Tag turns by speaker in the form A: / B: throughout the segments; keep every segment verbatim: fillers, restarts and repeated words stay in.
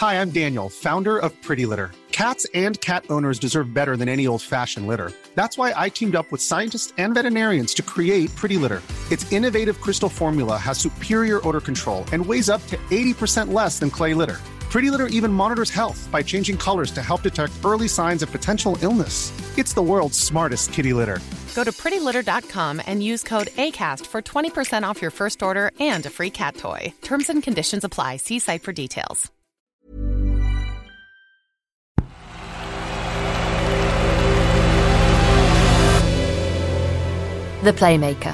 A: Hi, I'm Daniel, founder of Pretty Litter. Cats and cat owners deserve better than any old-fashioned litter. That's why I teamed up with scientists and veterinarians to create Pretty Litter. Its innovative crystal formula has superior odor control and weighs up to eighty percent less than clay litter. Pretty Litter even monitors health by changing colors to help detect early signs of potential illness. It's the world's smartest kitty litter.
B: Go to pretty litter dot com and use code ACAST for twenty percent off your first order and a free cat toy. Terms and conditions apply. See site for details.
C: The Playmaker.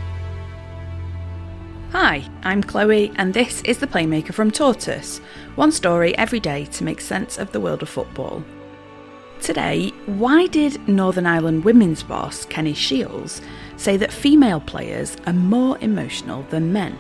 D: Hi, I'm Chloe, and this is The Playmaker from Tortoise. One story every day to make sense of the world of football. Today, why did Northern Ireland women's boss Kenny Shiels say that female players are more emotional than men?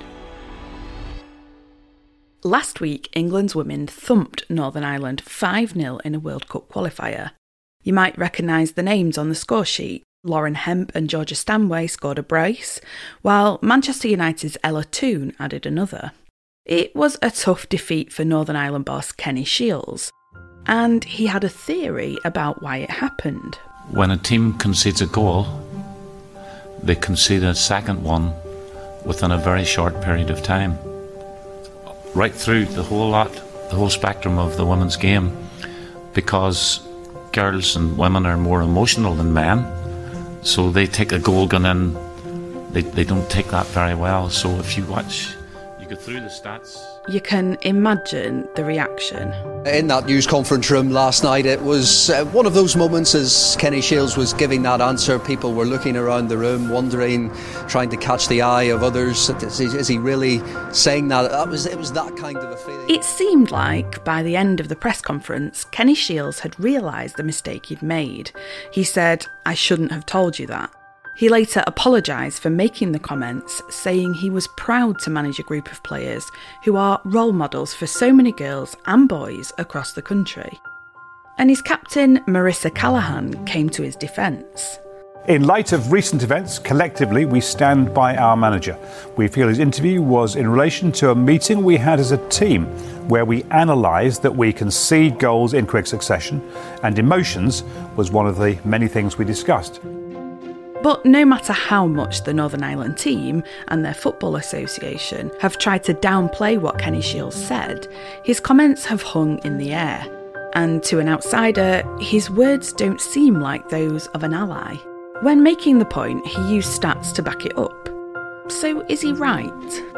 D: Last week, England's women thumped Northern Ireland five nil in a World Cup qualifier. You might recognise the names on the score sheet. Lauren Hemp and Georgia Stanway scored a brace, while Manchester United's Ella Toone added another. It was a tough defeat for Northern Ireland boss Kenny Shiels, and he had a theory about why it happened.
E: When a team concedes a goal, they concede a second one within a very short period of time. Right through the whole lot, the whole spectrum of the women's game, because girls and women are more emotional than men. So they take a goal gun in, they, they don't take that very well. So if you watch, you go through the stats.
D: You can imagine the reaction.
F: In that news conference room last night, it was uh, one of those moments as Kenny Shiels was giving that answer. People were looking around the room, wondering, trying to catch the eye of others. Is he, is he really saying that? That was, it was that kind of a feeling.
D: It seemed like, by the end of the press conference, Kenny Shiels had realised the mistake he'd made. He said, "I shouldn't have told you that." He later apologised for making the comments, saying he was proud to manage a group of players who are role models for so many girls and boys across the country. And his captain, Marissa Callahan, came to his defence.
G: In light of recent events, collectively we stand by our manager. We feel his interview was in relation to a meeting we had as a team where we analysed that we concede goals in quick succession, and emotions was one of the many things we discussed.
D: But no matter how much the Northern Ireland team and their football association have tried to downplay what Kenny Shiels said, his comments have hung in the air. And to an outsider, his words don't seem like those of an ally. When making the point, he used stats to back it up. So is he right?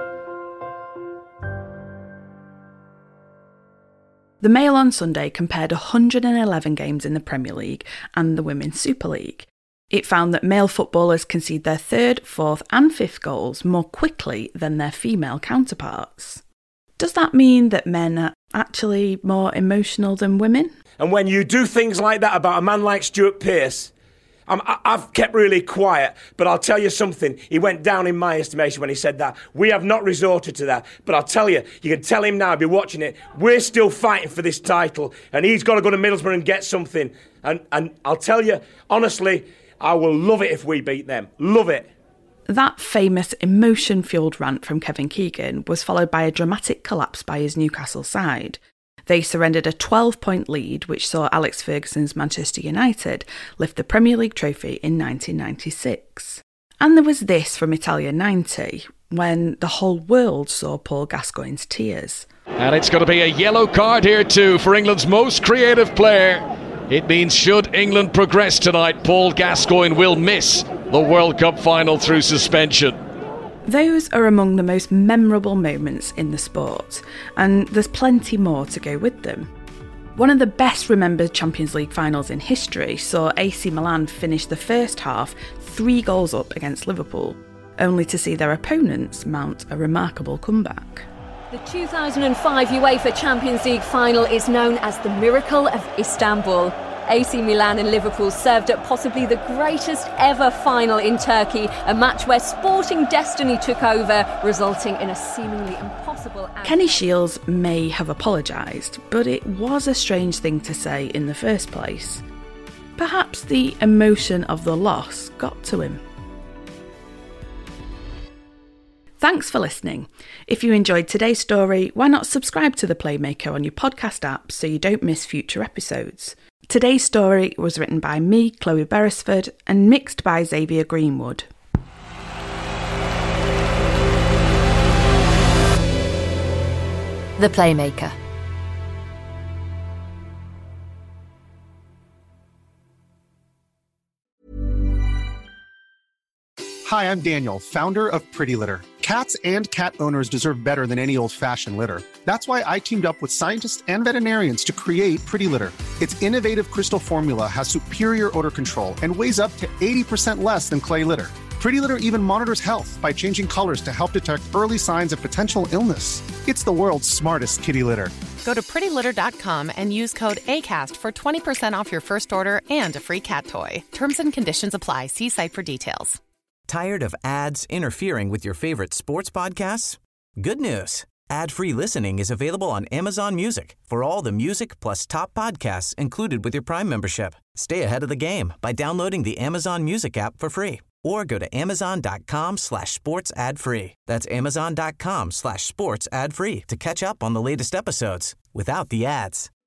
D: The Mail on Sunday compared one hundred eleven games in the Premier League and the Women's Super League. It found that male footballers concede their third, fourth and fifth goals more quickly than their female counterparts. Does that mean that men are actually more emotional than women?
H: And when you do things like that about a man like Stuart Pearce, I'm, I've kept really quiet, but I'll tell you something. He went down in my estimation when he said that. We have not resorted to that. But I'll tell you, you can tell him now, be watching it, we're still fighting for this title. And he's got to go to Middlesbrough and get something. And, and I'll tell you, honestly, I will love it if we beat them. Love it.
D: That famous emotion-fuelled rant from Kevin Keegan was followed by a dramatic collapse by his Newcastle side. They surrendered a twelve-point lead, which saw Alex Ferguson's Manchester United lift the Premier League trophy in nineteen ninety-six. And there was this from Italia ninety, when the whole world saw Paul Gascoigne's tears.
I: And it's going to be a yellow card here too for England's most creative player. It means should England progress tonight, Paul Gascoigne will miss the World Cup final through suspension.
D: Those are among the most memorable moments in the sport, and there's plenty more to go with them. One of the best remembered Champions League finals in history saw A C Milan finish the first half three goals up against Liverpool, only to see their opponents mount a remarkable comeback.
J: The two thousand five UEFA Champions League final is known as the Miracle of Istanbul. A C Milan and Liverpool served up possibly the greatest ever final in Turkey, a match where sporting destiny took over, resulting in a seemingly impossible outcome.
D: Kenny Shiels may have apologised, but it was a strange thing to say in the first place. Perhaps the emotion of the loss got to him. Thanks for listening. If you enjoyed today's story, why not subscribe to The Playmaker on your podcast app so you don't miss future episodes? Today's story was written by me, Chloe Beresford, and mixed by Xavier Greenwood.
J: The Playmaker.
A: Hi, I'm Daniel, founder of Pretty Litter. Cats and cat owners deserve better than any old-fashioned litter. That's why I teamed up with scientists and veterinarians to create Pretty Litter. Its innovative crystal formula has superior odor control and weighs up to eighty percent less than clay litter. Pretty Litter even monitors health by changing colors to help detect early signs of potential illness. It's the world's smartest kitty litter.
B: Go to pretty litter dot com and use code ACAST for twenty percent off your first order and a free cat toy. Terms and conditions apply. See site for details.
C: Tired of ads interfering with your favorite sports podcasts? Good news. Ad-free listening is available on Amazon Music for all the music plus top podcasts included with your Prime membership. Stay ahead of the game by downloading the Amazon Music app for free or go to amazon.com slash sports ad free. That's amazon.com slash sports ad free to catch up on the latest episodes without the ads.